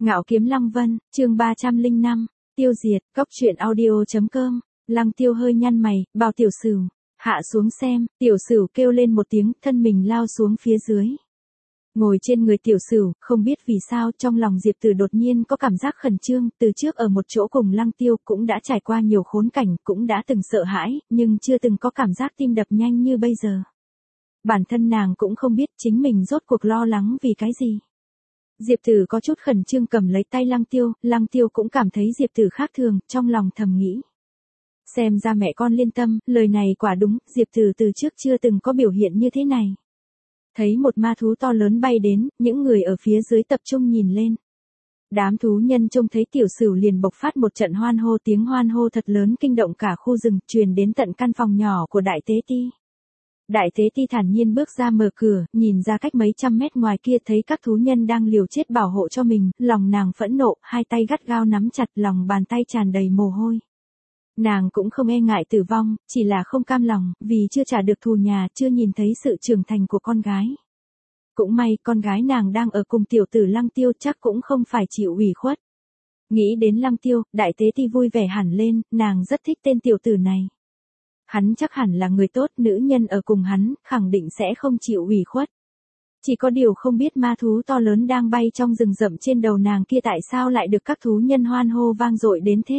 Ngạo Kiếm Lăng Vân, chương 305, tiêu diệt, cốc truyện audio.com, Lăng Tiêu hơi nhăn mày, bảo Tiểu Sửu, hạ xuống xem, Tiểu Sửu kêu lên một tiếng, thân mình lao xuống phía dưới. Ngồi trên người Tiểu Sửu, không biết vì sao trong lòng Diệp Tử đột nhiên có cảm giác khẩn trương, từ trước ở một chỗ cùng Lăng Tiêu cũng đã trải qua nhiều khốn cảnh, cũng đã từng sợ hãi, nhưng chưa từng có cảm giác tim đập nhanh như bây giờ. Bản thân nàng cũng không biết chính mình rốt cuộc lo lắng vì cái gì. Diệp Tử có chút khẩn trương cầm lấy tay Lăng Tiêu cũng cảm thấy Diệp Tử khác thường, trong lòng thầm nghĩ. Xem ra mẹ con liên tâm, lời này quả đúng, Diệp Tử từ trước chưa từng có biểu hiện như thế này. Thấy một ma thú to lớn bay đến, những người ở phía dưới tập trung nhìn lên. Đám thú nhân trông thấy Tiểu Sửu liền bộc phát một trận hoan hô, tiếng hoan hô thật lớn kinh động cả khu rừng, truyền đến tận căn phòng nhỏ của Đại Tế Ti. Đại Tế Ti thản nhiên bước ra mở cửa, nhìn ra cách mấy trăm mét ngoài kia thấy các thú nhân đang liều chết bảo hộ cho mình, lòng nàng phẫn nộ, hai tay gắt gao nắm chặt, lòng bàn tay tràn đầy mồ hôi. Nàng cũng không e ngại tử vong, chỉ là không cam lòng, vì chưa trả được thù nhà, chưa nhìn thấy sự trưởng thành của con gái. Cũng may, con gái nàng đang ở cùng tiểu tử Lăng Tiêu chắc cũng không phải chịu ủy khuất. Nghĩ đến Lăng Tiêu, Đại Tế Ti vui vẻ hẳn lên, nàng rất thích tên tiểu tử này. Hắn chắc hẳn là người tốt, nữ nhân ở cùng hắn, khẳng định sẽ không chịu ủy khuất. Chỉ có điều không biết ma thú to lớn đang bay trong rừng rậm trên đầu nàng kia tại sao lại được các thú nhân hoan hô vang dội đến thế.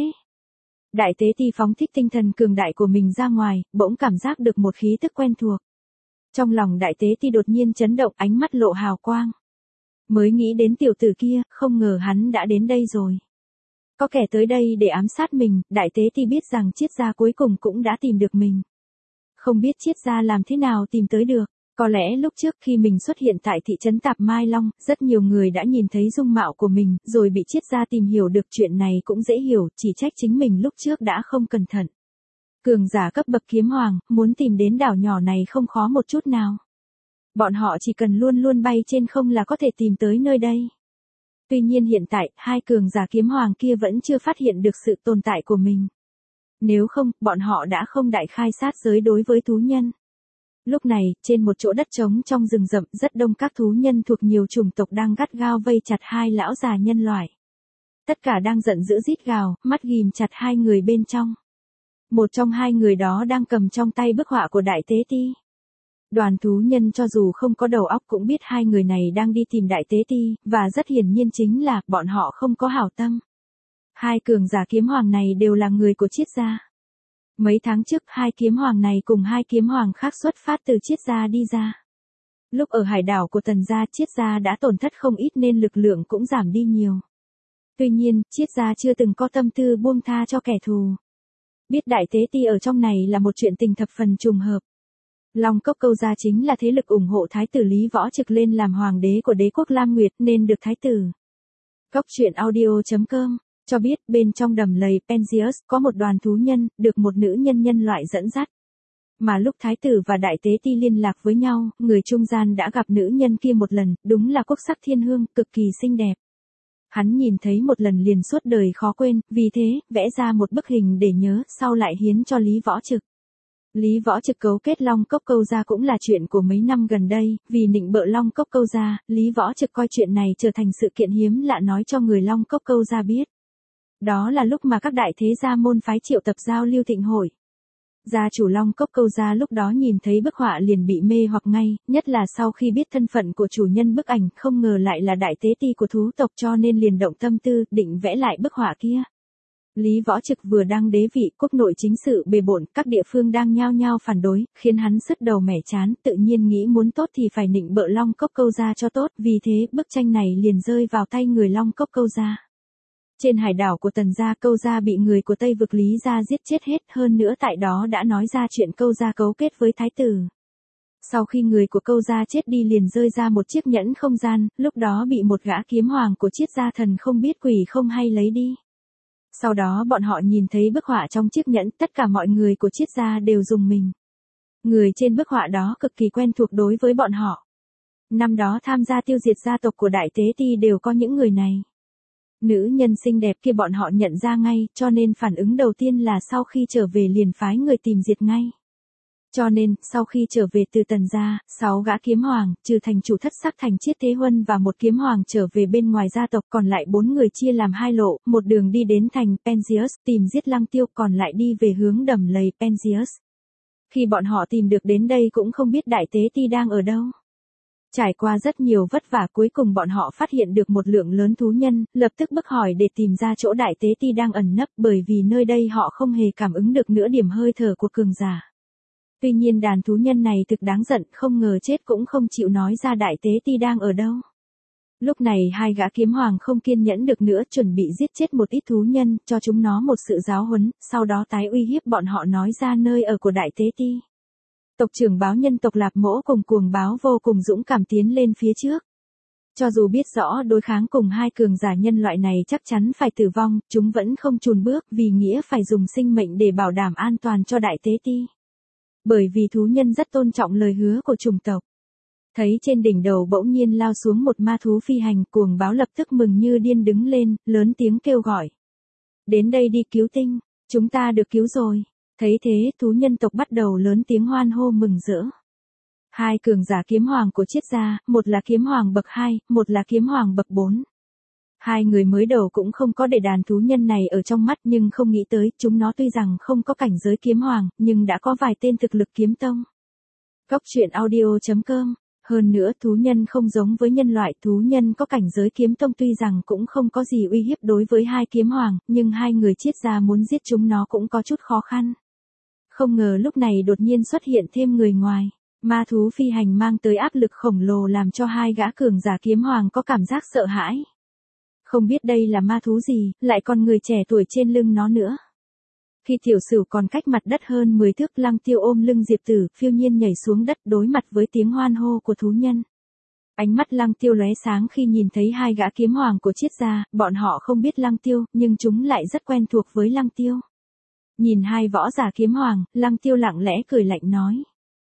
Đại Tế Ti phóng thích tinh thần cường đại của mình ra ngoài, bỗng cảm giác được một khí tức quen thuộc. Trong lòng Đại Tế Ti đột nhiên chấn động, ánh mắt lộ hào quang. Mới nghĩ đến tiểu tử kia, không ngờ hắn đã đến đây rồi. Có kẻ tới đây để ám sát mình, Đại Tế Ti biết rằng Triết Gia cuối cùng cũng đã tìm được mình. Không biết Triết Gia làm thế nào tìm tới được, có lẽ lúc trước khi mình xuất hiện tại thị trấn Tạp Mai Long, rất nhiều người đã nhìn thấy dung mạo của mình, rồi bị Triết Gia tìm hiểu được chuyện này cũng dễ hiểu, chỉ trách chính mình lúc trước đã không cẩn thận. Cường giả cấp bậc kiếm hoàng, muốn tìm đến đảo nhỏ này không khó một chút nào. Bọn họ chỉ cần luôn luôn bay trên không là có thể tìm tới nơi đây. Tuy nhiên hiện tại, hai cường giả kiếm hoàng kia vẫn chưa phát hiện được sự tồn tại của mình. Nếu không, bọn họ đã không đại khai sát giới đối với thú nhân. Lúc này, trên một chỗ đất trống trong rừng rậm, rất đông các thú nhân thuộc nhiều chủng tộc đang gắt gao vây chặt hai lão già nhân loại. Tất cả đang giận dữ rít gào, mắt ghim chặt hai người bên trong. Một trong hai người đó đang cầm trong tay bức họa của Đại Tế Ti. Đoàn thú nhân cho dù không có đầu óc cũng biết hai người này đang đi tìm Đại Tế Ti, và rất hiển nhiên chính là bọn họ không có hảo tâm. Hai cường giả kiếm hoàng này đều là người của Triết Gia. Mấy tháng trước, hai kiếm hoàng này cùng hai kiếm hoàng khác xuất phát từ Triết Gia đi ra. Lúc ở hải đảo của Tần Gia, Triết Gia đã tổn thất không ít nên lực lượng cũng giảm đi nhiều. Tuy nhiên, Triết Gia chưa từng có tâm tư buông tha cho kẻ thù. Biết Đại Tế Ti ở trong này là một chuyện tình thập phần trùng hợp. Long Cốc Câu Gia chính là thế lực ủng hộ Thái tử Lý Võ Trực lên làm hoàng đế của đế quốc Lam Nguyệt nên được Thái tử. Cốc truyện audio.com cho biết bên trong đầm lầy Penzius có một đoàn thú nhân, được một nữ nhân nhân loại dẫn dắt. Mà lúc Thái tử và Đại Tế Ti liên lạc với nhau, người trung gian đã gặp nữ nhân kia một lần, đúng là quốc sắc thiên hương, cực kỳ xinh đẹp. Hắn nhìn thấy một lần liền suốt đời khó quên, vì thế, vẽ ra một bức hình để nhớ, sau lại hiến cho Lý Võ Trực. Lý Võ Trực cấu kết Long Cốc Câu Gia cũng là chuyện của mấy năm gần đây, vì nịnh bợ Long Cốc Câu Gia, Lý Võ Trực coi chuyện này trở thành sự kiện hiếm lạ nói cho người Long Cốc Câu Gia biết. Đó là lúc mà các đại thế gia môn phái triệu tập giao lưu thịnh hội. Gia chủ Long Cốc Câu Gia lúc đó nhìn thấy bức họa liền bị mê hoặc ngay, nhất là sau khi biết thân phận của chủ nhân bức ảnh, không ngờ lại là Đại Tế Ti của thú tộc cho nên liền động tâm tư, định vẽ lại bức họa kia. Lý Võ Trực vừa đăng đế vị, quốc nội chính sự bề bộn, các địa phương đang nhao nhao phản đối, khiến hắn sứt đầu mẻ chán, tự nhiên nghĩ muốn tốt thì phải nịnh bợ Long Cốc Câu Gia cho tốt, vì thế bức tranh này liền rơi vào tay người Long Cốc Câu Gia. Trên hải đảo của Tần Gia, Câu Gia bị người của Tây vực Lý Gia giết chết hết, hơn nữa tại đó đã nói ra chuyện Câu Gia cấu kết với Thái tử. Sau khi người của Câu Gia chết đi liền rơi ra một chiếc nhẫn không gian, lúc đó bị một gã kiếm hoàng của Triết Gia thần không biết quỷ không hay lấy đi. Sau đó bọn họ nhìn thấy bức họa trong chiếc nhẫn, tất cả mọi người của Triết Gia đều rùng mình. Người trên bức họa đó cực kỳ quen thuộc đối với bọn họ. Năm đó tham gia tiêu diệt gia tộc của Đại Tế Ti đều có những người này. Nữ nhân xinh đẹp kia bọn họ nhận ra ngay, cho nên phản ứng đầu tiên là sau khi trở về liền phái người tìm diệt ngay. Cho nên, sau khi trở về từ Tần gia, 6 gã kiếm hoàng, trừ thành chủ Thất Sắc Thành Chiết Thế Huân và một kiếm hoàng trở về bên ngoài gia tộc, còn lại 4 người chia làm 2 lộ, một đường đi đến thành Penzius tìm giết Lăng Tiêu, còn lại đi về hướng đầm lầy Penzius. Khi bọn họ tìm được đến đây cũng không biết Đại Tế Ti đang ở đâu. Trải qua rất nhiều vất vả, cuối cùng bọn họ phát hiện được một lượng lớn thú nhân, lập tức bức hỏi để tìm ra chỗ Đại Tế Ti đang ẩn nấp, bởi vì nơi đây họ không hề cảm ứng được nửa điểm hơi thở của cường giả. Tuy nhiên đàn thú nhân này thực đáng giận, không ngờ chết cũng không chịu nói ra Đại Tế Ti đang ở đâu. Lúc này 2 gã kiếm hoàng không kiên nhẫn được nữa, chuẩn bị giết chết một ít thú nhân, cho chúng nó một sự giáo huấn, sau đó tái uy hiếp bọn họ nói ra nơi ở của Đại Tế Ti. Tộc trưởng báo nhân tộc Lạp Mỗ cùng Cuồng Báo vô cùng dũng cảm tiến lên phía trước. Cho dù biết rõ đối kháng cùng 2 cường giả nhân loại này chắc chắn phải tử vong, chúng vẫn không chùn bước, vì nghĩa phải dùng sinh mệnh để bảo đảm an toàn cho Đại Tế Ti. Bởi vì thú nhân rất tôn trọng lời hứa của chủng tộc. Thấy trên đỉnh đầu bỗng nhiên lao xuống một ma thú phi hành, Cuồng Báo lập tức mừng như điên đứng lên, lớn tiếng kêu gọi. Đến đây đi cứu tinh, chúng ta được cứu rồi. Thấy thế, thú nhân tộc bắt đầu lớn tiếng hoan hô mừng rỡ. 2 cường giả kiếm hoàng của Chiết gia, một là kiếm hoàng bậc 2, một là kiếm hoàng bậc 4. 2 người mới đầu cũng không có để đàn thú nhân này ở trong mắt, nhưng không nghĩ tới, chúng nó tuy rằng không có cảnh giới kiếm hoàng, nhưng đã có vài tên thực lực kiếm tông. Góc truyện audio.com. Hơn nữa, thú nhân không giống với nhân loại, thú nhân có cảnh giới kiếm tông tuy rằng cũng không có gì uy hiếp đối với 2 kiếm hoàng, nhưng 2 người Chiết gia muốn giết chúng nó cũng có chút khó khăn. Không ngờ lúc này đột nhiên xuất hiện thêm người ngoài. Ma thú phi hành mang tới áp lực khổng lồ làm cho 2 gã cường giả kiếm hoàng có cảm giác sợ hãi. Không biết đây là ma thú gì, lại còn người trẻ tuổi trên lưng nó nữa. Khi tiểu sửu còn cách mặt đất hơn 10 thước, Lăng Tiêu ôm lưng Diệp Tử, phiêu nhiên nhảy xuống đất đối mặt với tiếng hoan hô của thú nhân. Ánh mắt Lăng Tiêu lóe sáng khi nhìn thấy 2 gã kiếm hoàng của Chiết gia, bọn họ không biết Lăng Tiêu, nhưng chúng lại rất quen thuộc với Lăng Tiêu. Nhìn 2 võ giả kiếm hoàng, Lăng Tiêu lặng lẽ cười lạnh nói.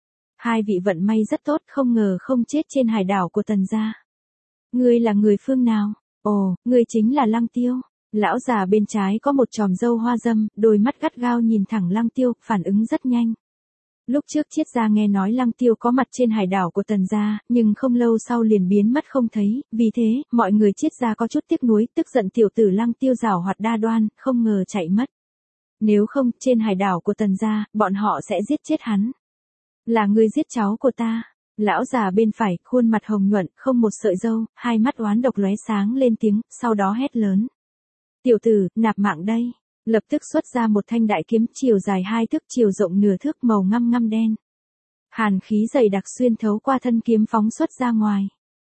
2 vị vận may rất tốt, không ngờ không chết trên hải đảo của Tần gia. Ngươi là người phương nào? Ồ, ngươi chính là Lăng Tiêu. Lão già bên trái có một chòm râu hoa râm, đôi mắt gắt gao nhìn thẳng Lăng Tiêu, phản ứng rất nhanh. Lúc trước Chiết gia nghe nói Lăng Tiêu có mặt trên hải đảo của Tần gia, nhưng không lâu sau liền biến mất không thấy, vì thế, mọi người Chiết gia có chút tiếc nuối, tức giận tiểu tử Lăng Tiêu giảo hoạt đa đoan, không ngờ chạy mất. Nếu không, trên hải đảo của Tần gia, bọn họ sẽ giết chết hắn. Là ngươi giết cháu của ta. Lão già bên phải, khuôn mặt hồng nhuận, không một sợi râu, 2 mắt oán độc lóe sáng lên tiếng, sau đó hét lớn. Tiểu tử, nạp mạng đây. Lập tức xuất ra một thanh đại kiếm, chiều dài 2 thước, chiều rộng nửa thước, màu ngăm ngăm đen. Hàn khí dày đặc xuyên thấu qua thân kiếm phóng xuất ra ngoài.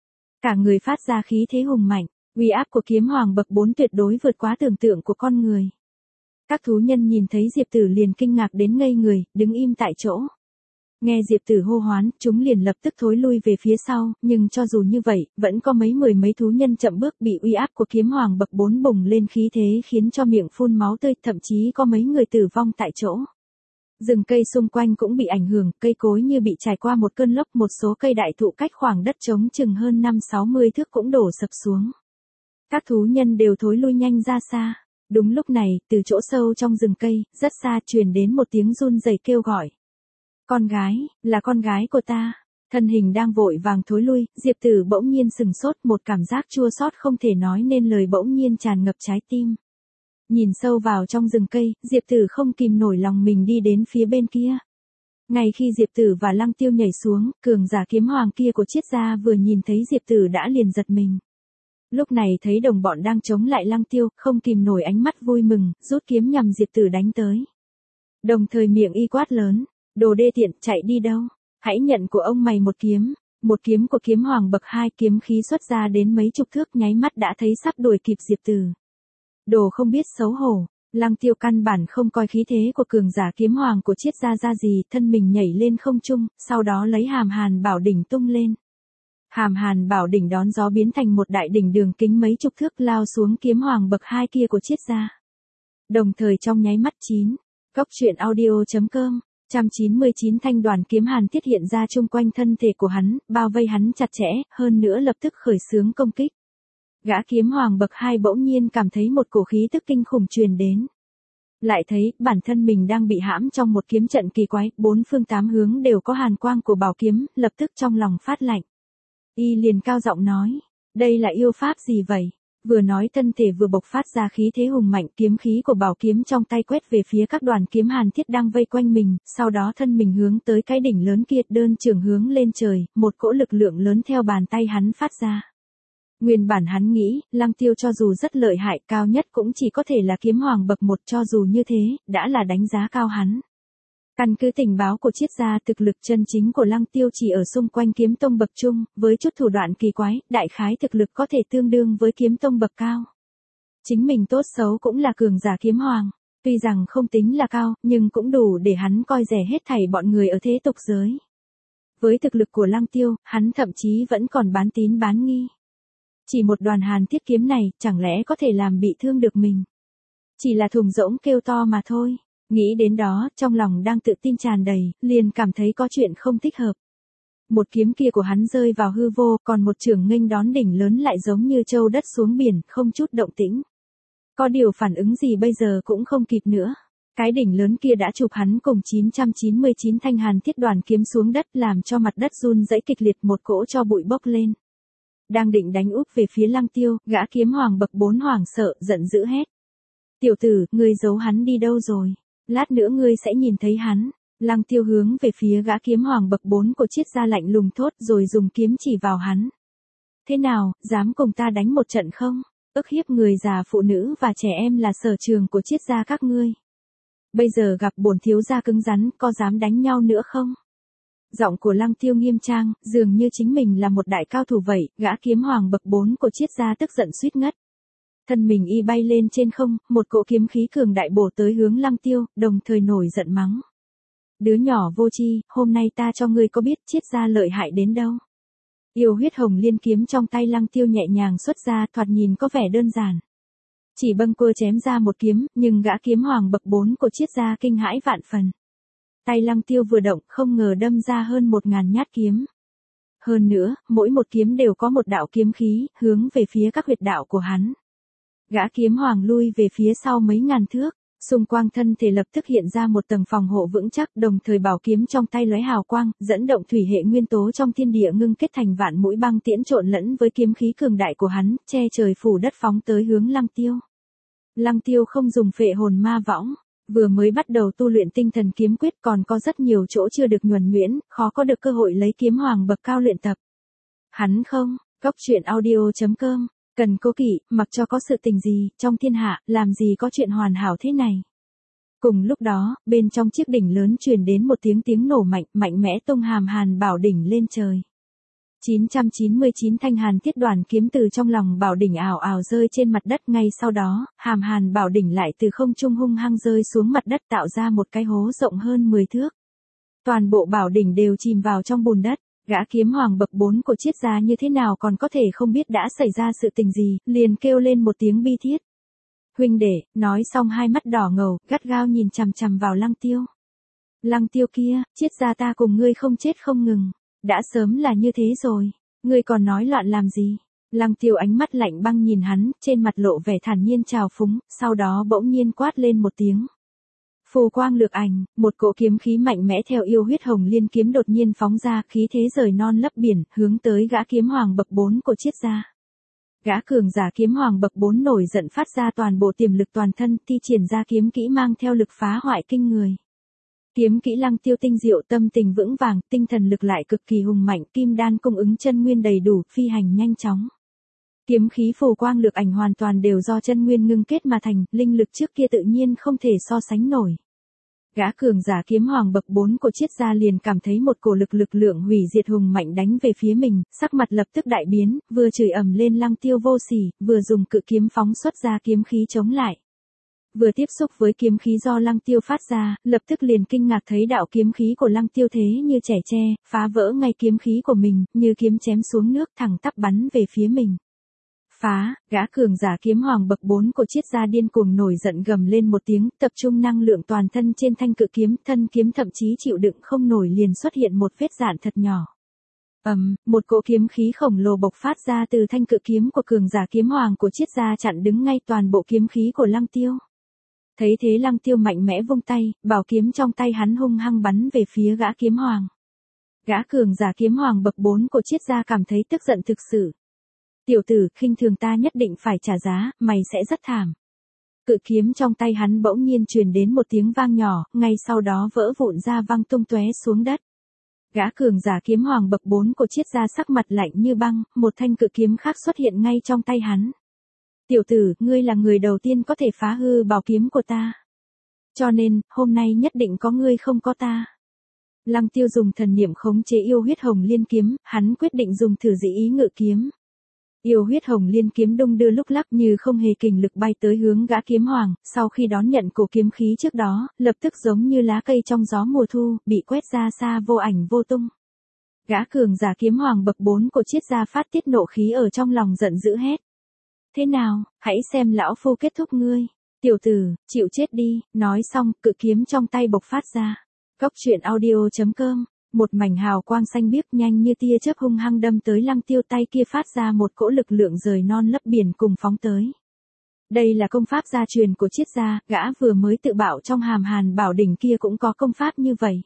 Cả người phát ra khí thế hùng mạnh, uy áp của kiếm hoàng bậc 4 tuyệt đối vượt quá tưởng tượng của con người. Các thú nhân nhìn thấy Diệp Tử liền kinh ngạc đến ngây người, đứng im tại chỗ. Nghe Diệp Tử hô hoán, chúng liền lập tức thối lui về phía sau, nhưng cho dù như vậy, vẫn có mười mấy thú nhân chậm bước, bị uy áp của kiếm hoàng bậc 4 bùng lên khí thế khiến cho miệng phun máu tươi, thậm chí có mấy người tử vong tại chỗ. Rừng cây xung quanh cũng bị ảnh hưởng, cây cối như bị trải qua một cơn lốc, một số cây đại thụ cách khoảng đất trống chừng hơn 5-60 thước cũng đổ sập xuống. Các thú nhân đều thối lui nhanh ra xa. Đúng lúc này, từ chỗ sâu trong rừng cây, rất xa truyền đến một tiếng run rẩy kêu gọi. Con gái, là con gái của ta. Thân hình đang vội vàng thối lui, Diệp Tử bỗng nhiên sừng sốt, một cảm giác chua xót không thể nói nên lời bỗng nhiên tràn ngập trái tim. Nhìn sâu vào trong rừng cây, Diệp Tử không kìm nổi lòng mình đi đến phía bên kia. Ngay khi Diệp Tử và Lăng Tiêu nhảy xuống, cường giả kiếm hoàng kia của Chiết gia vừa nhìn thấy Diệp Tử đã liền giật mình. Lúc này thấy đồng bọn đang chống lại Lăng Tiêu, không kìm nổi ánh mắt vui mừng, rút kiếm nhằm Diệp Tử đánh tới. Đồng thời miệng y quát lớn, đồ đê tiện, chạy đi đâu? Hãy nhận của ông mày một kiếm của kiếm hoàng bậc 2, kiếm khí xuất ra đến mấy chục thước, nháy mắt đã thấy sắp đuổi kịp Diệp Tử. Đồ không biết xấu hổ. Lăng Tiêu căn bản không coi khí thế của cường giả kiếm hoàng của Chiết gia ra gì, thân mình nhảy lên không trung, sau đó lấy Hàm Hàn Bảo Đỉnh tung lên. Hàm Hàn Bảo Đỉnh đón gió biến thành một đại đỉnh đường kính mấy chục thước lao xuống kiếm hoàng bậc 2 kia của Chiết gia. Đồng thời trong nháy mắt Góc truyện audio.com, 199 thanh đoàn kiếm hàn thiết hiện ra chung quanh thân thể của hắn, bao vây hắn chặt chẽ, hơn nữa lập tức khởi xướng công kích. Gã kiếm hoàng bậc 2 bỗng nhiên cảm thấy một cổ khí tức kinh khủng truyền đến. Lại thấy, bản thân mình đang bị hãm trong một kiếm trận kỳ quái, bốn phương tám hướng đều có hàn quang của bảo kiếm, lập tức trong lòng phát lạnh. Y liền cao giọng nói, đây là yêu pháp gì vậy? Vừa nói thân thể vừa bộc phát ra khí thế hùng mạnh, kiếm khí của bảo kiếm trong tay quét về phía các đoàn kiếm hàn thiết đang vây quanh mình, sau đó thân mình hướng tới cái đỉnh lớn kia, đơn trường hướng lên trời, một cỗ lực lượng lớn theo bàn tay hắn phát ra. Nguyên bản hắn nghĩ, Lăng Tiêu cho dù rất lợi hại, cao nhất cũng chỉ có thể là kiếm hoàng bậc 1, cho dù như thế, đã là đánh giá cao hắn. Căn cứ tình báo của triết gia, thực lực chân chính của Lăng Tiêu chỉ ở xung quanh kiếm tông bậc trung, với chút thủ đoạn kỳ quái, đại khái thực lực có thể tương đương với kiếm tông bậc cao. Chính mình tốt xấu cũng là cường giả kiếm hoàng, tuy rằng không tính là cao, nhưng cũng đủ để hắn coi rẻ hết thảy bọn người ở thế tục giới. Với thực lực của Lăng Tiêu, hắn thậm chí vẫn còn bán tín bán nghi. Chỉ một đoàn hàn thiết kiếm này, chẳng lẽ có thể làm bị thương được mình? Chỉ là thùng rỗng kêu to mà thôi. Nghĩ đến đó, trong lòng đang tự tin tràn đầy, liền cảm thấy có chuyện không thích hợp. Một kiếm kia của hắn rơi vào hư vô, còn một chưởng nghênh đón đỉnh lớn lại giống như châu đất xuống biển, không chút động tĩnh. Có điều phản ứng gì bây giờ cũng không kịp nữa. Cái đỉnh lớn kia đã chụp hắn cùng 999 thanh hàn thiết đoàn kiếm xuống đất, làm cho mặt đất run rẩy kịch liệt, một cỗ cho bụi bốc lên. Đang định đánh úp về phía Lăng Tiêu, gã kiếm hoàng bậc 4 hoảng sợ, giận dữ hét. Tiểu tử, ngươi giấu hắn đi đâu rồi? Lát nữa ngươi sẽ nhìn thấy hắn. Lăng Tiêu hướng về phía gã kiếm hoàng bậc 4 của triết gia lạnh lùng thốt, rồi dùng kiếm chỉ vào hắn. Thế nào, dám cùng ta đánh một trận không? Ức hiếp người già phụ nữ và trẻ em là sở trường của triết gia các ngươi. Bây giờ gặp bổn thiếu gia cứng rắn, có dám đánh nhau nữa không? Giọng của Lăng Tiêu nghiêm trang, dường như chính mình là một đại cao thủ vậy, gã kiếm hoàng bậc 4 của triết gia tức giận suýt ngất. Thân mình y bay lên trên không, một cỗ kiếm khí cường đại bổ tới hướng Lăng Tiêu, đồng thời nổi giận mắng. Đứa nhỏ vô tri, hôm nay ta cho ngươi có biết triết gia lợi hại đến đâu. Yêu huyết hồng liên kiếm trong tay Lăng Tiêu nhẹ nhàng xuất ra, thoạt nhìn có vẻ đơn giản. Chỉ bâng quơ chém ra một kiếm, nhưng gã kiếm hoàng bậc 4 của triết gia kinh hãi vạn phần. Tay Lăng Tiêu vừa động, không ngờ đâm ra hơn 1000 nhát kiếm. Hơn nữa, mỗi một kiếm đều có một đạo kiếm khí, hướng về phía các huyệt đạo của hắn. Gã kiếm hoàng lui về phía sau mấy ngàn thước, xung quanh thân thể lập tức hiện ra một tầng phòng hộ vững chắc, đồng thời bảo kiếm trong tay lóe hào quang, dẫn động thủy hệ nguyên tố trong thiên địa ngưng kết thành vạn mũi băng tiễn trộn lẫn với kiếm khí cường đại của hắn, che trời phủ đất phóng tới hướng Lăng Tiêu. Lăng Tiêu không dùng phệ hồn ma võng, vừa mới bắt đầu tu luyện tinh thần kiếm quyết, còn có rất nhiều chỗ chưa được nhuần nhuyễn, khó có được cơ hội lấy kiếm hoàng bậc cao luyện tập. Hắn không, Goctruyện.audio.com, cần cố kỵ, mặc cho có sự tình gì, trong thiên hạ, làm gì có chuyện hoàn hảo thế này. Cùng lúc đó, bên trong chiếc đỉnh lớn truyền đến một tiếng nổ mạnh, mạnh mẽ tung hàm hàn bảo đỉnh lên trời. 999 thanh hàn thiết đoàn kiếm từ trong lòng bảo đỉnh ảo ảo rơi trên mặt đất, ngay sau đó, hàm hàn bảo đỉnh lại từ không trung hung hăng rơi xuống mặt đất, tạo ra một cái hố rộng hơn 10 thước. Toàn bộ bảo đỉnh đều chìm vào trong bùn đất. Gã kiếm hoàng bậc 4 của triết gia như thế nào còn có thể không biết đã xảy ra sự tình gì, liền kêu lên một tiếng bi thiết. Huynh đệ, nói xong hai mắt đỏ ngầu, gắt gao nhìn chằm chằm vào Lăng Tiêu. Lăng Tiêu kia, triết gia ta cùng ngươi không chết không ngừng. Đã sớm là như thế rồi, ngươi còn nói loạn làm gì? Lăng Tiêu ánh mắt lạnh băng nhìn hắn, trên mặt lộ vẻ thản nhiên trào phúng, sau đó bỗng nhiên quát lên một tiếng. Phù quang lược ảnh, một cỗ kiếm khí mạnh mẽ theo yêu huyết hồng liên kiếm đột nhiên phóng ra, khí thế rời non lấp biển, hướng tới gã kiếm hoàng bậc 4 của triết gia. Gã cường giả kiếm hoàng bậc 4 nổi giận phát ra toàn bộ tiềm lực toàn thân, thi triển ra kiếm kỹ mang theo lực phá hoại kinh người. Kiếm kỹ Lăng Tiêu tinh diệu, tâm tình vững vàng, tinh thần lực lại cực kỳ hùng mạnh, kim đan cung ứng chân nguyên đầy đủ, phi hành nhanh chóng. Kiếm khí phù quang lược ảnh hoàn toàn đều do chân nguyên ngưng kết mà thành, linh lực trước kia tự nhiên không thể so sánh nổi. Gã cường giả kiếm hoàng bậc 4 của triết gia liền cảm thấy một cổ lực lượng hủy diệt hùng mạnh đánh về phía mình, sắc mặt lập tức đại biến, vừa chửi ầm lên Lăng Tiêu vô sỉ, vừa dùng cự kiếm phóng xuất ra kiếm khí chống lại. Vừa tiếp xúc với kiếm khí do Lăng Tiêu phát ra, lập tức liền kinh ngạc thấy đạo kiếm khí của Lăng Tiêu thế như trẻ tre, phá vỡ ngay kiếm khí của mình, như kiếm chém xuống nước, thẳng tắp bắn về phía mình. Phá, gã cường giả kiếm hoàng bậc 4 của triết gia điên cuồng nổi giận gầm lên một tiếng, tập trung năng lượng toàn thân trên thanh cự kiếm, thân kiếm thậm chí chịu đựng không nổi liền xuất hiện một vết rạn thật nhỏ. Một cỗ kiếm khí khổng lồ bộc phát ra từ thanh cự kiếm của cường giả kiếm hoàng của triết gia chặn đứng ngay toàn bộ kiếm khí của Lăng Tiêu. Thấy thế Lăng Tiêu mạnh mẽ vung tay, bảo kiếm trong tay hắn hung hăng bắn về phía gã kiếm hoàng. Gã cường giả kiếm hoàng bậc 4 của Triết gia cảm thấy tức giận thực sự. Tiểu tử, khinh thường ta nhất định phải trả giá, mày sẽ rất thảm. Cự kiếm trong tay hắn bỗng nhiên truyền đến một tiếng vang nhỏ, ngay sau đó vỡ vụn ra văng tung tóe xuống đất. Gã cường giả kiếm hoàng bậc 4 của Triết gia sắc mặt lạnh như băng, một thanh cự kiếm khác xuất hiện ngay trong tay hắn. Tiểu tử, ngươi là người đầu tiên có thể phá hư bảo kiếm của ta. Cho nên, hôm nay nhất định có ngươi không có ta. Lăng Tiêu dùng thần niệm khống chế yêu huyết hồng liên kiếm, hắn quyết định dùng thử dị ý ngự kiếm. Yêu huyết hồng liên kiếm đung đưa lúc lắc như không hề kình lực bay tới hướng gã kiếm hoàng, sau khi đón nhận cổ kiếm khí trước đó, lập tức giống như lá cây trong gió mùa thu, bị quét ra xa vô ảnh vô tung. Gã cường giả kiếm hoàng bậc 4 của Triết gia phát tiết nộ khí ở trong lòng giận dữ hét. Thế nào, hãy xem lão phu kết thúc ngươi. Tiểu tử, chịu chết đi, nói xong, cự kiếm trong tay bộc phát ra. Cốc truyện audio.com, một mảnh hào quang xanh biếc nhanh như tia chớp hung hăng đâm tới Lăng Tiêu, tay kia phát ra một cỗ lực lượng rời non lấp biển cùng phóng tới. Đây là công pháp gia truyền của Triết gia, gã vừa mới tự bảo trong Hàm Hàn Bảo Đỉnh kia cũng có công pháp như vậy.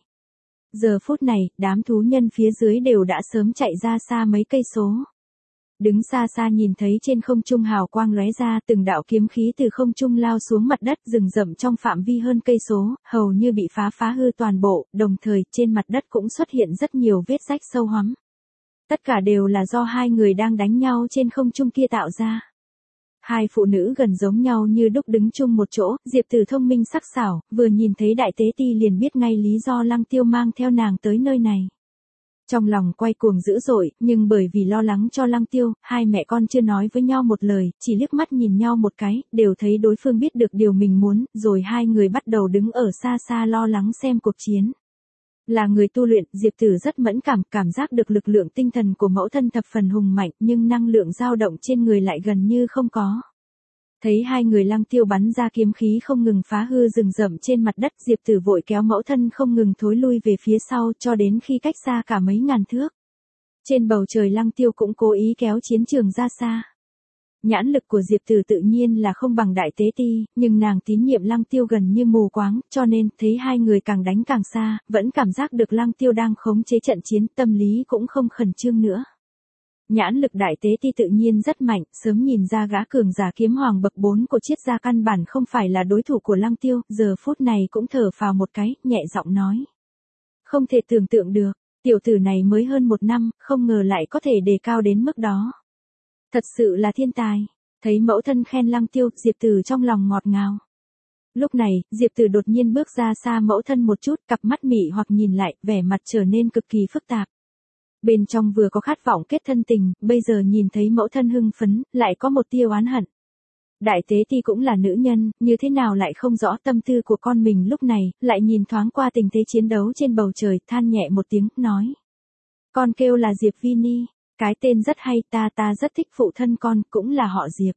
Giờ phút này, đám thú nhân phía dưới đều đã sớm chạy ra xa mấy cây số. Đứng xa xa nhìn thấy trên không trung hào quang lóe ra, từng đạo kiếm khí từ không trung lao xuống mặt đất, rừng rậm trong phạm vi hơn cây số, hầu như bị phá hư toàn bộ, đồng thời trên mặt đất cũng xuất hiện rất nhiều vết rách sâu hoắm. Tất cả đều là do hai người đang đánh nhau trên không trung kia tạo ra. Hai phụ nữ gần giống nhau như đúc đứng chung một chỗ, Diệp Tử thông minh sắc sảo, vừa nhìn thấy Đại Tế Ti liền biết ngay lý do Lăng Tiêu mang theo nàng tới nơi này. Trong lòng quay cuồng dữ dội, nhưng bởi vì lo lắng cho Lăng Tiêu, hai mẹ con chưa nói với nhau một lời, chỉ liếc mắt nhìn nhau một cái, đều thấy đối phương biết được điều mình muốn, rồi hai người bắt đầu đứng ở xa xa lo lắng xem cuộc chiến. Là người tu luyện, Diệp Tử rất mẫn cảm, cảm giác được lực lượng tinh thần của mẫu thân thập phần hùng mạnh, nhưng năng lượng dao động trên người lại gần như không có. Thấy hai người Lăng Tiêu bắn ra kiếm khí không ngừng phá hư rừng rậm trên mặt đất, Diệp Tử vội kéo mẫu thân không ngừng thối lui về phía sau cho đến khi cách xa cả mấy ngàn thước. Trên bầu trời Lăng Tiêu cũng cố ý kéo chiến trường ra xa. Nhãn lực của Diệp Tử tự nhiên là không bằng Đại Tế Ti, nhưng nàng tín nhiệm Lăng Tiêu gần như mù quáng, cho nên thấy hai người càng đánh càng xa, vẫn cảm giác được Lăng Tiêu đang khống chế trận chiến, tâm lý cũng không khẩn trương nữa. Nhãn lực Đại Tế Ti tự nhiên rất mạnh, sớm nhìn ra gã cường giả kiếm hoàng bậc 4 của Triết gia căn bản không phải là đối thủ của Lăng Tiêu, giờ phút này cũng thở phào một cái, nhẹ giọng nói. Không thể tưởng tượng được, tiểu tử này mới hơn 1 năm, không ngờ lại có thể đề cao đến mức đó. Thật sự là thiên tài. Thấy mẫu thân khen Lăng Tiêu, Diệp Tử trong lòng ngọt ngào. Lúc này, Diệp Tử đột nhiên bước ra xa mẫu thân một chút, cặp mắt mị hoặc nhìn lại, vẻ mặt trở nên cực kỳ phức tạp. Bên trong vừa có khát vọng kết thân tình, bây giờ nhìn thấy mẫu thân hưng phấn, lại có một tia oán hận. Đại Tế Ti cũng là nữ nhân, như thế nào lại không rõ tâm tư của con mình lúc này, lại nhìn thoáng qua tình thế chiến đấu trên bầu trời, than nhẹ một tiếng, nói. Con kêu là Diệp Vini, cái tên rất hay, ta rất thích phụ thân con, cũng là họ Diệp.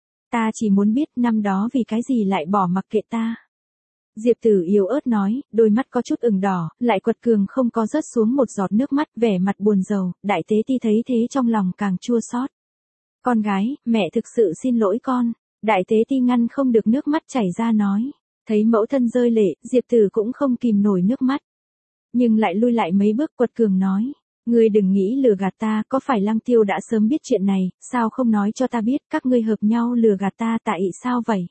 Ta chỉ muốn biết năm đó vì cái gì lại bỏ mặc kệ ta. Diệp Tử yếu ớt nói, đôi mắt có chút ửng đỏ, lại quật cường không có rớt xuống một giọt nước mắt, vẻ mặt buồn rầu. Đại Tế Ti thấy thế trong lòng càng chua xót. Con gái, mẹ thực sự xin lỗi con. Đại Tế Ti ngăn không được nước mắt chảy ra nói. Thấy mẫu thân rơi lệ, Diệp Tử cũng không kìm nổi nước mắt. Nhưng lại lui lại mấy bước, quật cường nói. Ngươi đừng nghĩ lừa gạt ta, có phải Lăng Tiêu đã sớm biết chuyện này, sao không nói cho ta biết, các ngươi hợp nhau lừa gạt ta tại sao vậy?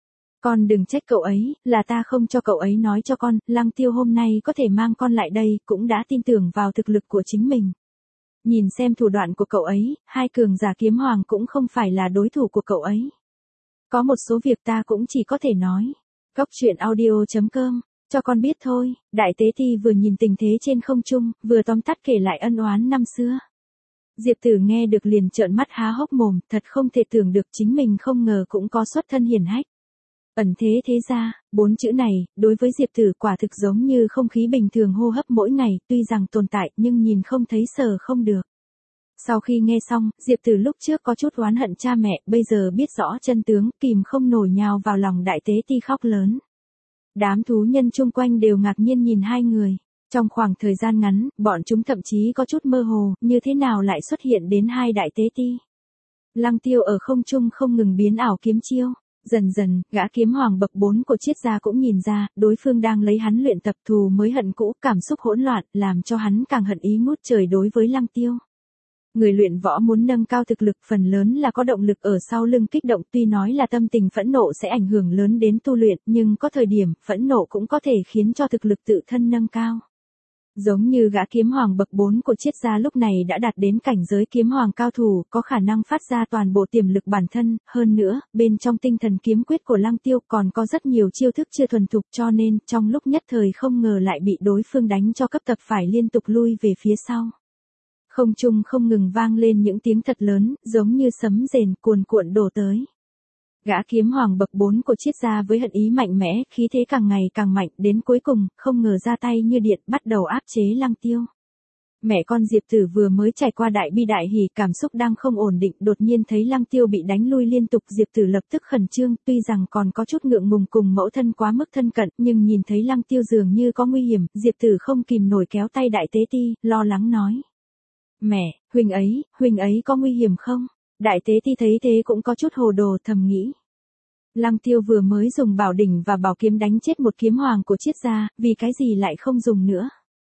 Con đừng trách cậu ấy, là ta không cho cậu ấy nói cho con, Lăng Tiêu hôm nay có thể mang con lại đây, cũng đã tin tưởng vào thực lực của chính mình. Nhìn xem thủ đoạn của cậu ấy, hai cường giả kiếm hoàng cũng không phải là đối thủ của cậu ấy. Có một số việc ta cũng chỉ có thể nói. Cốc truyện audio.com, cho con biết thôi. Đại Tế Ti vừa nhìn tình thế trên không trung, vừa tóm tắt kể lại ân oán năm xưa. Diệp Tử nghe được liền trợn mắt há hốc mồm, thật không thể tưởng được chính mình không ngờ cũng có xuất thân hiển hách. Ẩn thế thế ra, 4 chữ này, đối với Diệp Tử quả thực giống như không khí bình thường hô hấp mỗi ngày, tuy rằng tồn tại nhưng nhìn không thấy sờ không được. Sau khi nghe xong, Diệp Tử lúc trước có chút oán hận cha mẹ, bây giờ biết rõ chân tướng, kìm không nổi nhào vào lòng Đại Tế Ti khóc lớn. Đám thú nhân chung quanh đều ngạc nhiên nhìn hai người. Trong khoảng thời gian ngắn, bọn chúng thậm chí có chút mơ hồ, như thế nào lại xuất hiện đến hai Đại Tế Ti. Lăng Tiêu ở không trung không ngừng biến ảo kiếm chiêu. Dần dần, gã kiếm hoàng bậc 4 của Triết gia cũng nhìn ra, đối phương đang lấy hắn luyện tập, thù mới hận cũ, cảm xúc hỗn loạn, làm cho hắn càng hận ý ngút trời đối với Lăng Tiêu. Người luyện võ muốn nâng cao thực lực phần lớn là có động lực ở sau lưng kích động, tuy nói là tâm tình phẫn nộ sẽ ảnh hưởng lớn đến tu luyện, nhưng có thời điểm, phẫn nộ cũng có thể khiến cho thực lực tự thân nâng cao. Giống như gã kiếm hoàng bậc 4 của Triết gia lúc này đã đạt đến cảnh giới kiếm hoàng cao thủ, có khả năng phát ra toàn bộ tiềm lực bản thân, hơn nữa, bên trong tinh thần kiếm quyết của Lăng Tiêu còn có rất nhiều chiêu thức chưa thuần thục, cho nên, trong lúc nhất thời không ngờ lại bị đối phương đánh cho cấp tập phải liên tục lui về phía sau. Không trung không ngừng vang lên những tiếng thật lớn, giống như sấm rền cuồn cuộn đổ tới. Gã kiếm hoàng bậc 4 của Triết gia với hận ý mạnh mẽ, khí thế càng ngày càng mạnh, đến cuối cùng, không ngờ ra tay như điện, bắt đầu áp chế Lăng Tiêu. Mẹ con Diệp Tử vừa mới trải qua đại bi đại hỉ, cảm xúc đang không ổn định, đột nhiên thấy Lăng Tiêu bị đánh lui liên tục, Diệp Tử lập tức khẩn trương, tuy rằng còn có chút ngượng ngùng cùng mẫu thân quá mức thân cận, nhưng nhìn thấy Lăng Tiêu dường như có nguy hiểm, Diệp Tử không kìm nổi kéo tay Đại Tế Ti, lo lắng nói. Mẹ, huynh ấy có nguy hiểm không? Đại Tế Ti thấy thế cũng có chút hồ đồ, thầm nghĩ. Lăng Tiêu vừa mới dùng bảo đỉnh và bảo kiếm đánh chết một kiếm hoàng của Triết gia, vì cái gì lại không dùng nữa?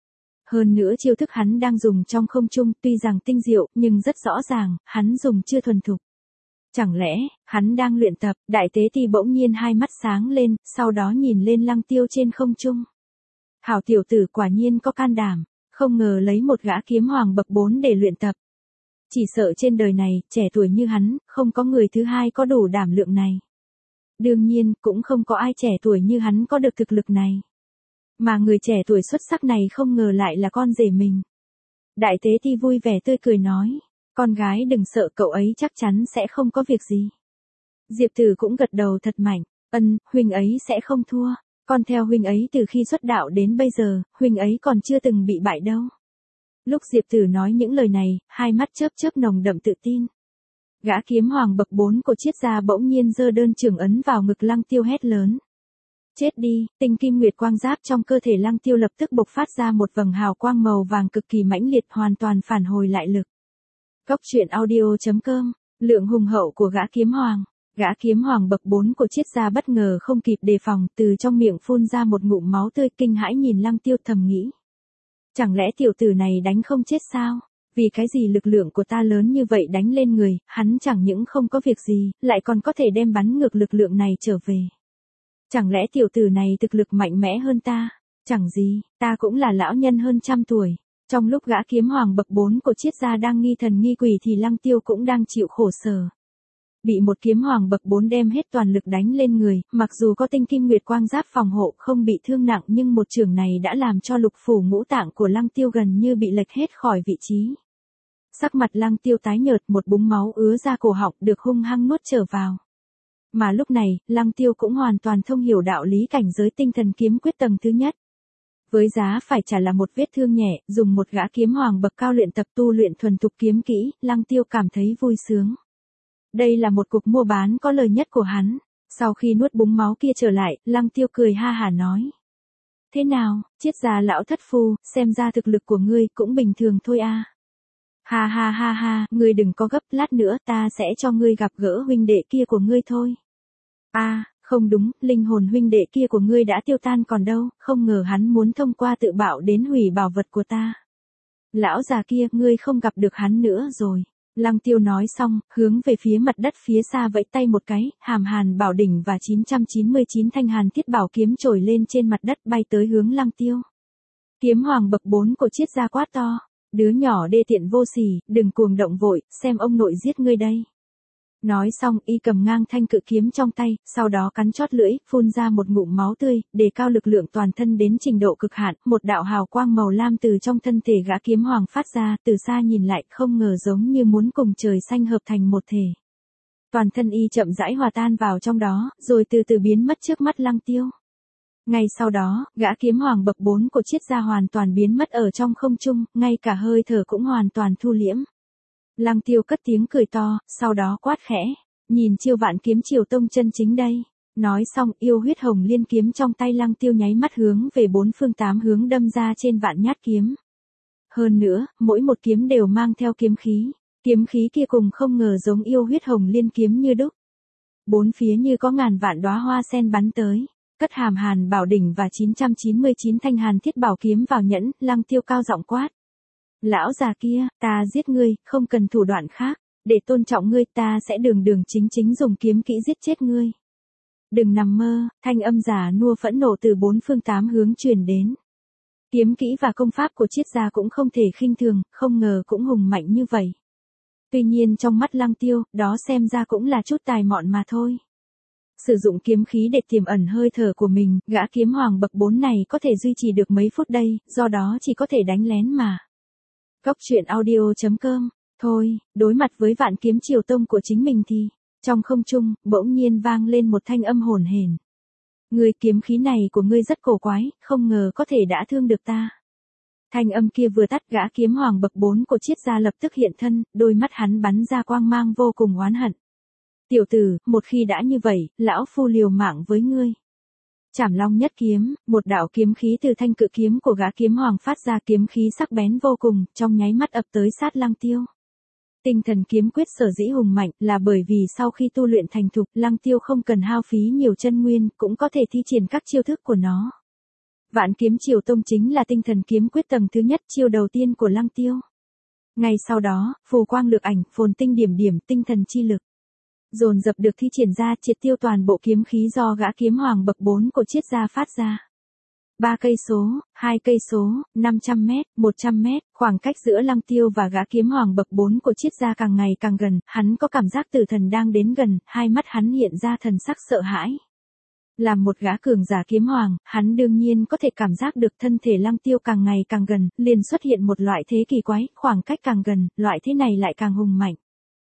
Hơn nữa chiêu thức hắn đang dùng trong không trung, tuy rằng tinh diệu, nhưng rất rõ ràng, hắn dùng chưa thuần thục. Chẳng lẽ, hắn đang luyện tập? Đại Tế Ti bỗng nhiên hai mắt sáng lên, sau đó nhìn lên Lăng Tiêu trên không trung. Hảo tiểu tử quả nhiên có can đảm, không ngờ lấy một gã kiếm hoàng bậc 4 để luyện tập. Chỉ sợ trên đời này, trẻ tuổi như hắn, không có người thứ hai có đủ đảm lượng này. Đương nhiên, cũng không có ai trẻ tuổi như hắn có được thực lực này. Mà người trẻ tuổi xuất sắc này không ngờ lại là con rể mình. Đại Tế Ti vui vẻ tươi cười nói, con gái đừng sợ, cậu ấy chắc chắn sẽ không có việc gì. Diệp Tử cũng gật đầu thật mạnh, huynh ấy sẽ không thua, con theo huynh ấy từ khi xuất đạo đến bây giờ, huynh ấy còn chưa từng bị bại đâu. Lúc Diệp Tử nói những lời này, hai mắt chớp chớp nồng đậm tự tin. Gã kiếm hoàng bậc 4 của Triết gia bỗng nhiên giơ đơn trường ấn vào ngực Lăng Tiêu hét lớn. Chết đi, tinh kim nguyệt quang giáp trong cơ thể Lăng Tiêu lập tức bộc phát ra một vầng hào quang màu vàng cực kỳ mãnh liệt, hoàn toàn phản hồi lại lực. Cốc truyện audio.com, lượng hùng hậu của gã kiếm hoàng. Gã kiếm hoàng bậc 4 của Triết gia bất ngờ không kịp đề phòng, từ trong miệng phun ra một ngụm máu tươi, kinh hãi nhìn Lăng Tiêu thầm nghĩ. Chẳng lẽ tiểu tử này đánh không chết sao? Vì cái gì lực lượng của ta lớn như vậy đánh lên người, hắn chẳng những không có việc gì, lại còn có thể đem bắn ngược lực lượng này trở về. Chẳng lẽ tiểu tử này thực lực mạnh mẽ hơn ta? Chẳng gì, ta cũng là lão nhân hơn trăm tuổi. Trong lúc gã kiếm hoàng bậc 4 của Triết gia đang nghi thần nghi quỷ thì Lăng Tiêu cũng đang chịu khổ sở. Bị một kiếm hoàng bậc 4 đem hết toàn lực đánh lên người, mặc dù có tinh kim nguyệt quang giáp phòng hộ không bị thương nặng, nhưng một chưởng này đã làm cho lục phủ ngũ tạng của Lăng Tiêu gần như bị lệch hết khỏi vị trí. Sắc mặt Lăng Tiêu tái nhợt, một búng máu ứa ra cổ họng được hung hăng nuốt trở vào. Mà lúc này, Lăng Tiêu cũng hoàn toàn thông hiểu đạo lý cảnh giới tinh thần kiếm quyết tầng thứ nhất. Với giá phải trả là một vết thương nhẹ, dùng một gã kiếm hoàng bậc cao luyện tập tu luyện thuần thục kiếm kỹ, Lăng Tiêu cảm thấy vui sướng. Đây là một cuộc mua bán có lời nhất của hắn. Sau khi nuốt búng máu kia trở lại, Lăng Tiêu cười ha hả nói. Thế nào, Triết gia lão thất phu, xem ra thực lực của ngươi cũng bình thường thôi à. Ha ha ha ha, ngươi đừng có gấp, lát nữa ta sẽ cho ngươi gặp gỡ huynh đệ kia của ngươi thôi. À, không đúng, linh hồn huynh đệ kia của ngươi đã tiêu tan còn đâu, không ngờ hắn muốn thông qua tự bạo đến hủy bảo vật của ta. Lão già kia, ngươi không gặp được hắn nữa rồi. Lăng Tiêu nói xong, hướng về phía mặt đất phía xa vẫy tay một cái, hàm hàn bảo đỉnh và 999 thanh hàn thiết bảo kiếm trồi lên trên mặt đất bay tới hướng Lăng Tiêu. Kiếm hoàng bậc 4 của Triết gia quát to. Đứa nhỏ đê tiện vô sỉ, đừng cuồng động vội, xem ông nội giết ngươi đây. Nói xong, y cầm ngang thanh cự kiếm trong tay, sau đó cắn chót lưỡi, phun ra một ngụm máu tươi, đề cao lực lượng toàn thân đến trình độ cực hạn, một đạo hào quang màu lam từ trong thân thể gã kiếm hoàng phát ra, từ xa nhìn lại, không ngờ giống như muốn cùng trời xanh hợp thành một thể. Toàn thân y chậm rãi hòa tan vào trong đó, rồi từ từ biến mất trước mắt Lăng Tiêu. Ngay sau đó, gã kiếm hoàng bậc 4 của Triết gia hoàn toàn biến mất ở trong không trung, ngay cả hơi thở cũng hoàn toàn thu liễm. Lăng Tiêu cất tiếng cười to, sau đó quát khẽ, nhìn chiêu Vạn Kiếm Triều Tông chân chính đây. Nói xong, yêu huyết hồng liên kiếm trong tay Lăng Tiêu nháy mắt hướng về bốn phương tám hướng đâm ra trên vạn nhát kiếm. Hơn nữa, mỗi một kiếm đều mang theo kiếm khí kia cùng không ngờ giống yêu huyết hồng liên kiếm như đúc. bốn phía như có ngàn vạn đóa hoa sen bắn tới. Cất hàm Hàn Bảo đỉnh và 999 thanh Hàn Thiết Bảo kiếm vào nhẫn, Lăng Tiêu cao giọng quát. Lão già kia, ta giết ngươi, không cần thủ đoạn khác, để tôn trọng ngươi ta sẽ đường đường chính chính dùng kiếm kỹ giết chết ngươi. Đừng nằm mơ, thanh âm già nua phẫn nộ từ bốn phương tám hướng truyền đến. Kiếm kỹ và công pháp của triết gia cũng không thể khinh thường, không ngờ cũng hùng mạnh như vậy. Tuy nhiên trong mắt Lăng Tiêu, đó xem ra cũng là chút tài mọn mà thôi. Sử dụng kiếm khí để tiềm ẩn hơi thở của mình, gã kiếm hoàng bậc 4 này có thể duy trì được mấy phút đây, do đó chỉ có thể đánh lén mà. Góc truyện audio.com. Thôi, đối mặt với vạn kiếm triều tông của chính mình thì, trong không trung, bỗng nhiên vang lên một thanh âm hồn hển. Ngươi kiếm khí này của ngươi rất cổ quái, không ngờ có thể đã thương được ta. Thanh âm kia vừa tắt, gã kiếm hoàng bậc 4 của triết gia lập tức hiện thân, đôi mắt hắn bắn ra quang mang vô cùng oán hận. Tiểu tử, một khi đã như vậy, lão phu liều mạng với ngươi. Trảm Long nhất kiếm, một đạo kiếm khí từ thanh cự kiếm của gã kiếm hoàng phát ra, kiếm khí sắc bén vô cùng, trong nháy mắt ập tới sát Lăng Tiêu. Tinh thần kiếm quyết sở dĩ hùng mạnh là bởi vì sau khi tu luyện thành thục, Lăng Tiêu không cần hao phí nhiều chân nguyên, cũng có thể thi triển các chiêu thức của nó. Vạn kiếm triều tông chính là tinh thần kiếm quyết tầng thứ nhất, chiêu đầu tiên của Lăng Tiêu. Ngay sau đó, phù quang lược ảnh, phồn tinh điểm điểm, tinh thần chi lực dồn dập được thi triển ra, triệt tiêu toàn bộ kiếm khí do gã kiếm hoàng bậc 4 của triết gia phát ra. 3 cây số, 2 cây số, 500 mét, 100 mét, khoảng cách giữa Lăng Tiêu và gã kiếm hoàng bậc 4 của triết gia càng ngày càng gần, hắn có cảm giác tử thần đang đến gần, hai mắt hắn hiện ra thần sắc sợ hãi. Làm một gã cường giả kiếm hoàng, hắn đương nhiên có thể cảm giác được thân thể Lăng Tiêu càng ngày càng gần, liền xuất hiện một loại thế kỳ quái, khoảng cách càng gần, loại thế này lại càng hùng mạnh.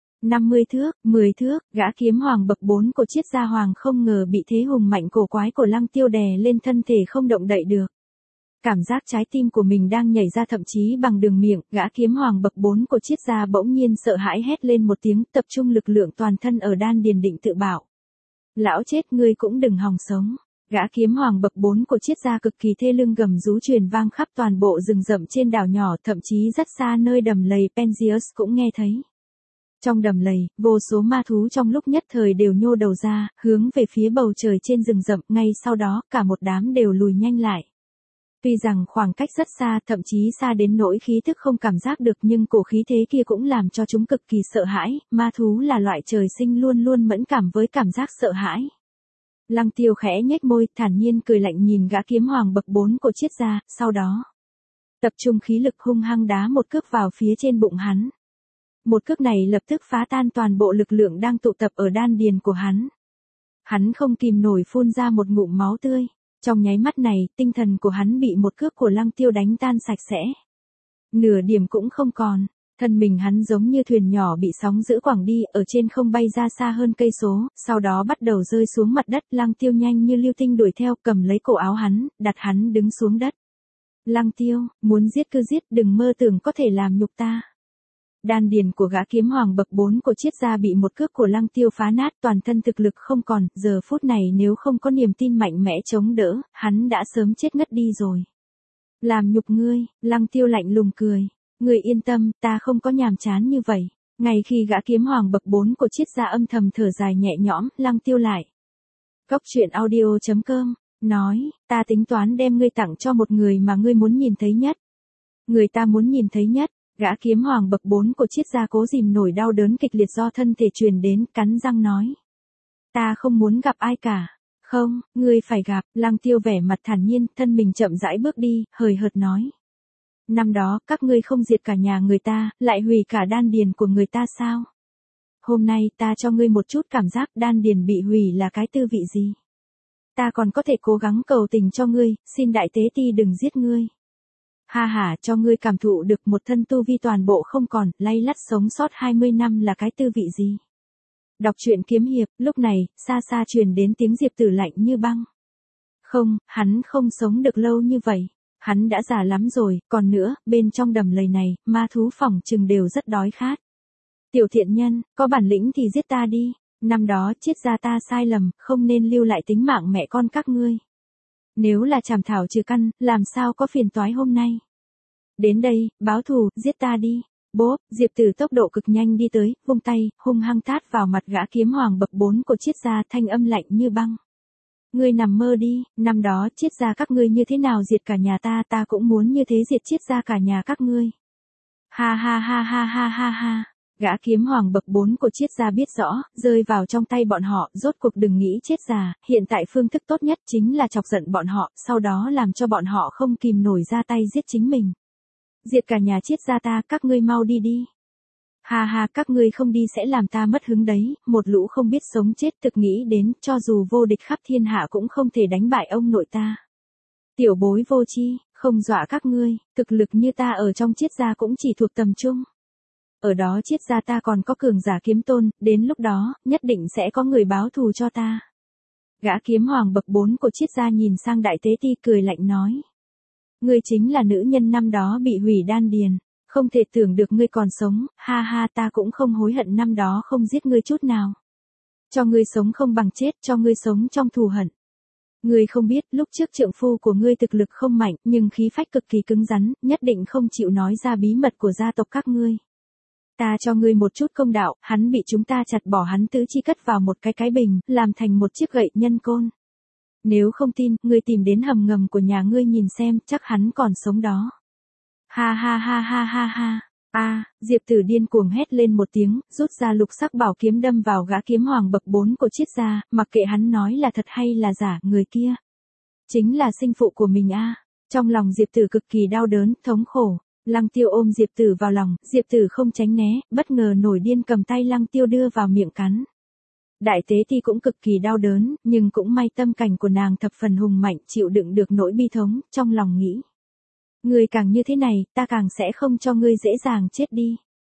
50 thước, 10 thước, gã kiếm hoàng bậc 4 của triết gia hoàng không ngờ bị thế hùng mạnh cổ quái của Lăng Tiêu đè lên thân thể không động đậy được. Cảm giác trái tim của mình đang nhảy ra thậm chí bằng đường miệng, gã kiếm hoàng bậc 4 của triết gia bỗng nhiên sợ hãi hét lên một tiếng, tập trung lực lượng toàn thân ở đan điền định tự bảo. Lão chết, ngươi cũng đừng hòng sống. Gã kiếm hoàng bậc 4 của triết gia cực kỳ thê lương gầm rú truyền vang khắp toàn bộ rừng rậm trên đảo nhỏ, thậm chí rất xa nơi đầm lầy Penzius cũng nghe thấy. Trong đầm lầy, vô số ma thú trong lúc nhất thời đều nhô đầu ra, hướng về phía bầu trời trên rừng rậm, ngay sau đó, cả một đám đều lùi nhanh lại. Tuy rằng khoảng cách rất xa, thậm chí xa đến nỗi khí thức không cảm giác được, nhưng cổ khí thế kia cũng làm cho chúng cực kỳ sợ hãi, ma thú là loại trời sinh luôn luôn mẫn cảm với cảm giác sợ hãi. Lăng Tiêu khẽ nhếch môi, thản nhiên cười lạnh nhìn gã kiếm hoàng bậc 4 của triết gia, sau đó tập trung khí lực hung hăng đá một cước vào phía trên bụng hắn. Một cước này lập tức phá tan toàn bộ lực lượng đang tụ tập ở đan điền của hắn. Hắn không kìm nổi phun ra một ngụm máu tươi. Trong nháy mắt này, tinh thần của hắn bị một cước của Lăng Tiêu đánh tan sạch sẽ. Nửa điểm cũng không còn. Thân mình hắn giống như thuyền nhỏ bị sóng dữ quẳng đi, ở trên không bay ra xa hơn cây số, sau đó bắt đầu rơi xuống mặt đất. Lăng Tiêu nhanh như lưu tinh đuổi theo, cầm lấy cổ áo hắn, đặt hắn đứng xuống đất. Lăng Tiêu, muốn giết cứ giết, đừng mơ tưởng có thể làm nhục ta. Đan điền của gã kiếm hoàng bậc 4 của triết gia bị một cước của Lăng Tiêu phá nát, toàn thân thực lực không còn, giờ phút này nếu không có niềm tin mạnh mẽ chống đỡ, hắn đã sớm chết ngất đi rồi. Làm nhục ngươi, Lăng Tiêu lạnh lùng cười. Ngươi yên tâm, ta không có nhàm chán như vậy. Ngay khi gã kiếm hoàng bậc 4 của triết gia âm thầm thở dài nhẹ nhõm, Lăng Tiêu lại. Góc truyện audio.com, nói, ta tính toán đem ngươi tặng cho một người mà ngươi muốn nhìn thấy nhất. Người ta muốn nhìn thấy nhất. Gã kiếm hoàng bậc 4 của triết gia cố dìm nổi đau đớn kịch liệt do thân thể truyền đến, cắn răng nói. Ta không muốn gặp ai cả. Không, ngươi phải gặp. Lăng Tiêu vẻ mặt thản nhiên, thân mình chậm rãi bước đi, hời hợt nói. Năm đó, các ngươi không diệt cả nhà người ta, lại hủy cả đan điền của người ta sao? Hôm nay, ta cho ngươi một chút cảm giác đan điền bị hủy là cái tư vị gì? Ta còn có thể cố gắng cầu tình cho ngươi, xin đại tế ti đừng giết ngươi. Ha ha, cho ngươi cảm thụ được một thân tu vi toàn bộ không còn, lay lắt sống sót 20 năm là cái tư vị gì. Đọc truyện kiếm hiệp, lúc này, xa xa truyền đến tiếng Diệp Tử lạnh như băng. Không, hắn không sống được lâu như vậy. Hắn đã già lắm rồi, còn nữa, bên trong đầm lầy này, ma thú phỏng chừng đều rất đói khát. Tiểu thiện nhân, có bản lĩnh thì giết ta đi. Năm đó, triết gia ta sai lầm, không nên lưu lại tính mạng mẹ con các ngươi. Nếu là chảm thảo trừ căn, làm sao có phiền toái hôm nay. Đến đây, báo thù, giết ta đi. Bốp, Diệp Tử tốc độ cực nhanh đi tới, vung tay, hung hăng tát vào mặt gã kiếm hoàng bậc 4 của Triết gia, thanh âm lạnh như băng. Ngươi nằm mơ đi, năm đó Triết gia các ngươi như thế nào diệt cả nhà ta cũng muốn như thế diệt Triết gia cả nhà các ngươi. Ha ha ha ha ha ha ha. Gã kiếm hoàng bậc 4 của Triết gia biết rõ, rơi vào trong tay bọn họ, rốt cuộc đừng nghĩ chết già, hiện tại phương thức tốt nhất chính là chọc giận bọn họ, sau đó làm cho bọn họ không kìm nổi ra tay giết chính mình. Diệt cả nhà Triết gia ta, các ngươi mau đi đi. Ha ha, các ngươi không đi sẽ làm ta mất hứng đấy, một lũ không biết sống chết, thực nghĩ đến, cho dù vô địch khắp thiên hạ cũng không thể đánh bại ông nội ta. Tiểu bối vô tri, không dọa các ngươi, thực lực như ta ở trong Triết gia cũng chỉ thuộc tầm trung. Ở đó Triết gia ta còn có cường giả kiếm tôn, đến lúc đó, nhất định sẽ có người báo thù cho ta. Gã kiếm hoàng bậc 4 của Triết gia nhìn sang Đại Tế Ti cười lạnh nói. Ngươi chính là nữ nhân năm đó bị hủy đan điền, không thể tưởng được ngươi còn sống, ha ha, ta cũng không hối hận năm đó không giết ngươi chút nào. Cho ngươi sống không bằng chết, cho ngươi sống trong thù hận. Ngươi không biết, lúc trước trượng phu của ngươi thực lực không mạnh, nhưng khí phách cực kỳ cứng rắn, nhất định không chịu nói ra bí mật của gia tộc các ngươi. Ta cho ngươi một chút công đạo, hắn bị chúng ta chặt bỏ hắn tứ chi cất vào một cái bình, làm thành một chiếc gậy nhân côn. Nếu không tin, ngươi tìm đến hầm ngầm của nhà ngươi nhìn xem, chắc hắn còn sống đó. Ha ha ha ha ha ha. Diệp Tử điên cuồng hét lên một tiếng, rút ra lục sắc bảo kiếm đâm vào gã kiếm hoàng bậc 4 của Triết gia, mặc kệ hắn nói là thật hay là giả, người kia chính là sinh phụ của mình a. Trong lòng Diệp Tử cực kỳ đau đớn, thống khổ. Lăng Tiêu ôm Diệp Tử vào lòng, Diệp Tử không tránh né, bất ngờ nổi điên cầm tay Lăng Tiêu đưa vào miệng cắn. Đại Tế Ti cũng cực kỳ đau đớn, nhưng cũng may tâm cảnh của nàng thập phần hùng mạnh, chịu đựng được nỗi bi thống, trong lòng nghĩ. Ngươi càng như thế này, ta càng sẽ không cho ngươi dễ dàng chết đi.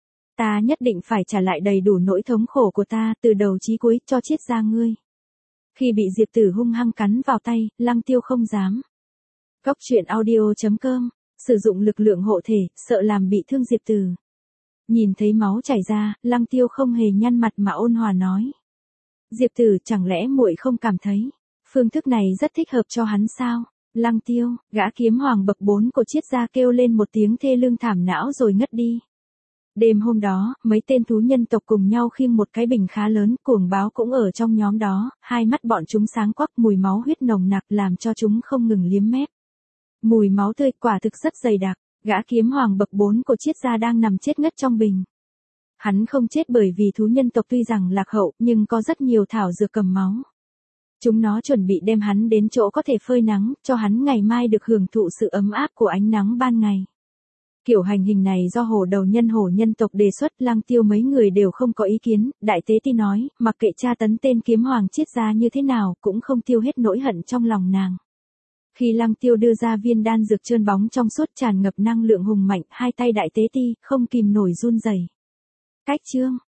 Ta nhất định phải trả lại đầy đủ nỗi thống khổ của ta, từ đầu chí cuối, cho Triết gia ngươi. Khi bị Diệp Tử hung hăng cắn vào tay, Lăng Tiêu không dám. Góc truyện audio.com, sử dụng lực lượng hộ thể, sợ làm bị thương Diệp Tử. Nhìn thấy máu chảy ra, Lăng Tiêu không hề nhăn mặt mà ôn hòa nói. Diệp Tử, chẳng lẽ muội không cảm thấy phương thức này rất thích hợp cho hắn sao? Lăng Tiêu, gã kiếm hoàng bậc 4 của Triết gia kêu lên một tiếng thê lương thảm não rồi ngất đi. Đêm hôm đó, mấy tên thú nhân tộc cùng nhau khiêng một cái bình khá lớn, Cuồng Báo cũng ở trong nhóm đó, hai mắt bọn chúng sáng quắc, mùi máu huyết nồng nặc làm cho chúng không ngừng liếm mép. Mùi máu tươi quả thực rất dày đặc, gã kiếm hoàng bậc 4 của Triết gia đang nằm chết ngất trong bình. Hắn không chết bởi vì thú nhân tộc tuy rằng lạc hậu, nhưng có rất nhiều thảo dược cầm máu. Chúng nó chuẩn bị đem hắn đến chỗ có thể phơi nắng, cho hắn ngày mai được hưởng thụ sự ấm áp của ánh nắng ban ngày. Kiểu hành hình này do hổ nhân tộc đề xuất, Lăng Tiêu mấy người đều không có ý kiến, Đại Tế Ti nói, mặc kệ tra tấn tên kiếm hoàng Triết gia như thế nào, cũng không tiêu hết nỗi hận trong lòng nàng. Khi Lăng Tiêu đưa ra viên đan dược trơn bóng trong suốt tràn ngập năng lượng hùng mạnh, hai tay Đại Tế Ti không kìm nổi run rẩy. Cách chương